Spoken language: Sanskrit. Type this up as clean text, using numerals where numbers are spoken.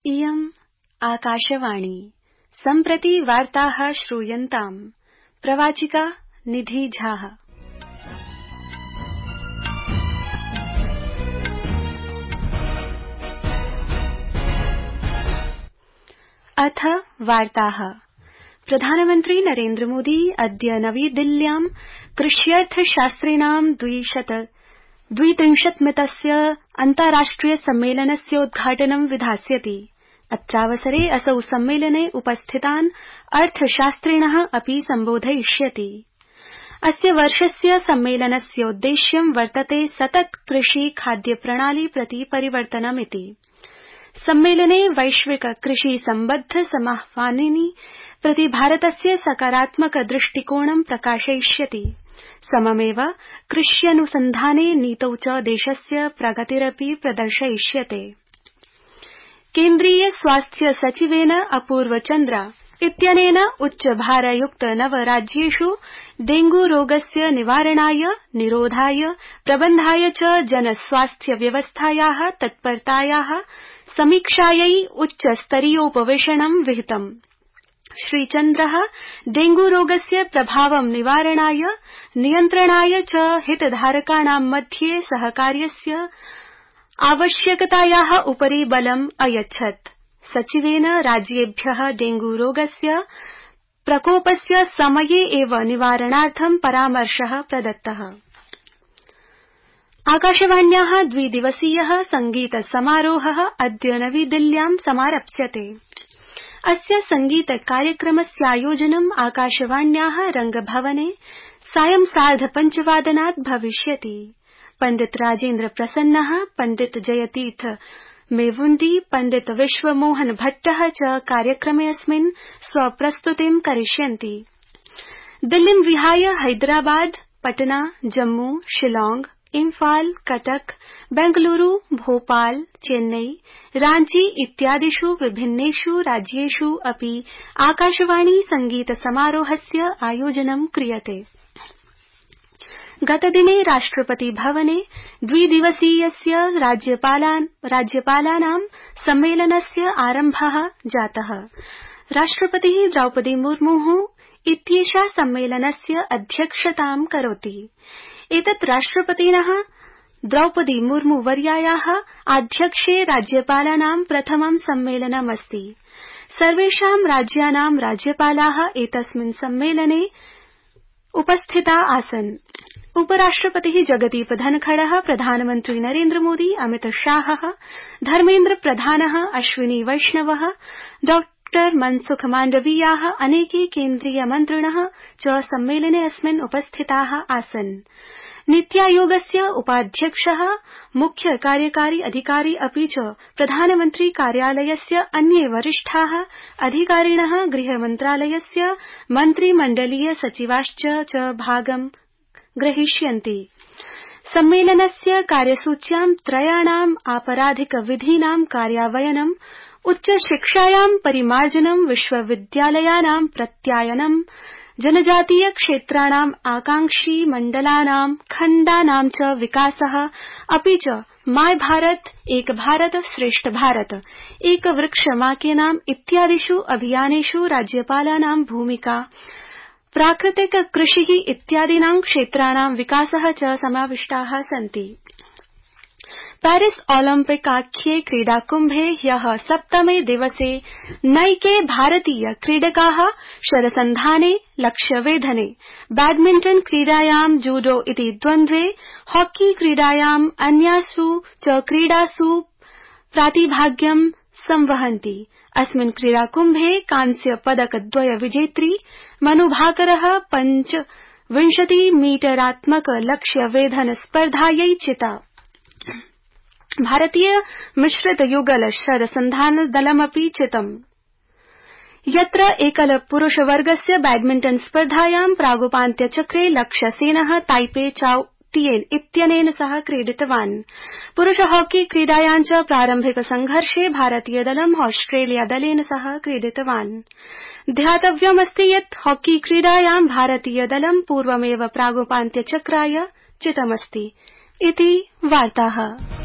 इयम् आकाशवाणी सम्प्रति वार्ताः श्रूयन्ताम् प्रवाचिका निधि झा। अथ वार्ताः। प्रधानमन्त्री नरेन्द्र मोदी अद्य नवी दिल्ल्यां कृष्यर्थशास्त्रिणां 232तस्य अन्ताराष्ट्रिय सम्मेलनस्योद्घाटनं विधास्यति। अत्रावसरे असौ सम्मेलने उपस्थितान् अर्थशास्त्रिणः अपि सम्बोधयिष्यति। अस्य वर्षस्य सम्मेलनस्योद्देश्यं वर्तते सतत कृषि खाद्य प्रणाली प्रति परिवर्तनमिति। सम्मेलने वैश्विक कृषि सम्बद्ध समाह्वानानि प्रति भारतस्य सकारात्मक दृष्टिकोणं प्रकाशयिष्यति। सममेव कृष्यनुसन्धाने नीतौ च देशस्य प्रगतिरपि प्रदर्शयिष्यते। केन्द्रीय स्वास्थ्य सचिवेन अपूर्व चन्द्रा इत्यनेन उच्चभारयुक्त 9 राज्येषु डेंगू रोगस्य निवारणाय, निरोधाय, प्रबन्धाय च जनस्वास्थ्य व्यवस्थायाः तत्परतायाः समीक्षायै उच्चस्तरीयोपवेशनं विहितम्। श्रीचन्द्रः डेंगू रोगस्य प्रभावं निवारणाय, नियन्त्रणाय च हितधारकाणां मध्ये सहकार्यस्य आवश्यकतायाः उपरि बलम् अयच्छत्। सचिवेन राज्येभ्यः डेंगू रोगस्य प्रकोपस्य समये एव निवारणार्थं परामर्शः प्रदत्तः। आकाशवाण्याः 2 दिवसीयः संगीत समारोहः अद्य नवी दिल्ल्यां समारप्स्यते। अस्य संगीत कार्यक्रमस्यायोजनम् आकाशवाण्याः रंगभवने सायं 5:30 वादनात् भविष्यति। पण्डित राजेन्द्र प्रसन्नः, पण्डित जयतीर्थ मेवुण्डी, पण्डित विश्वमोहन भट्टः च कार्यक्रमेऽस्मिन् स्वप्रस्तुतिं करिष्यन्ति। दिल्लीं विहाय हैदराबाद, पटना, जम्मू, शिलांग, इम्फाल, कटक, बेंगलुरू, भोपाल, चेन्नई, रांची इत्यादिषु विभिन्नेषु राज्येषु अपि आकाशवाणी संगीत समारोहस्य आयोजनं क्रियते। गतदिने राष्ट्रपति भवने 2 दिवसीयस्य राज्यपालानां सम्मेलनस्य आरम्भः जातः। राष्ट्रपतिः द्रौपदी मुर्मुः इत्येषा सम्मेलनस्य अध्यक्षतां करोति। एतत् राष्ट्रपतिनः द्रौपदी मुर्मु वर्यायाः आध्यक्ष्ये राज्यपालानां प्रथमं सम्मेलनमस्ति। सर्वेषां राज्यानां राज्यपालाः एतस्मिन् सम्मेलने उपस्थिता आसन्। उपराष्ट्रपतिः जगदीप धनखड़ः, प्रधानमन्त्री नरेन्द्र मोदी, अमित शाहः, धर्मेन्द्र प्रधानः, अश्विनी वैष्णवः, डॉ मनसुख माण्डवीयाः, अनेके केन्द्रीय मन्त्रिणः च सम्मेलनेऽस्मिन् उपस्थिताः आसन्। नीति आयोगस्य उपाध्यक्षः, मुख्य कार्यकारी अधिकारी अपि च प्रधानमन्त्री कार्यालयस्य अन्ये वरिष्ठाः अधिकारिणः, गृहमन्त्रालयस्य मन्त्रिमण्डलीय सचिवाश्च च भागं ग्रहीष्यन्ति। सम्मेलनस्य कार्यसूच्यां 3 आपराधिक विधीनां कार्यान्वयनम्, उच्चशिक्षायां परिमार्जनं, विश्वविद्यालयानां प्रत्यायनं, जनजातीय क्षेत्राणाम् आकांक्षी मण्डलानां खण्डानां च विकासः, अपि च माय भारत, एक भारत श्रेष्ठ भारत, एक वृक्ष मा के नाम इत्यादिषु अभियानेषु राज्यपालानां भूमिका, प्राकृतिक कृषिः इत्यादीनां क्षेत्राणां विकासः च समाविष्टाः सन्ति। पेरिस ओलम्पिक आख्ये क्रीडाकुम्भे ह्यः 7मे दिवसे नैके भारतीय क्रीडकाः शरसन्धाने, लक्ष्यवेधने, बैडमिण्टन क्रीडायां जूडो इति द्वन्द्वे, हॉकी क्रीडायाम् अन्यासु च क्रीडासु प्रातिभाग्यं संवहन्ति। अस्मिन् क्रीडाकुम्भे कांस्य पदकद्वय विजेत्री मनु भाकरः 25 मीटरात्मक लक्ष्यवेधन स्पर्धायै चिता। भारतीय मिश्रित युगल शरसन्धान दलमपि चितम्, यत्र एकल पुरुष वर्गस्य बैडमिण्टन स्पर्धायां प्रागुपान्त्यचक्रे लक्ष्यसेनः ताइपे चाउ तियेन इत्यनेन सह क्रीडितवान्। पुरुष हॉकी क्रीडायां च प्रारम्भिक संघर्षे भारतीय दलम् ऑस्ट्रेलिया दलेन सह क्रीडितवान्। ध्यातव्यमस्ति यत् हॉकी क्रीडायां भारतीय दलं पूर्वमेव प्रागुपान्त्यचक्राय चितमस्ति। इति वार्ताः।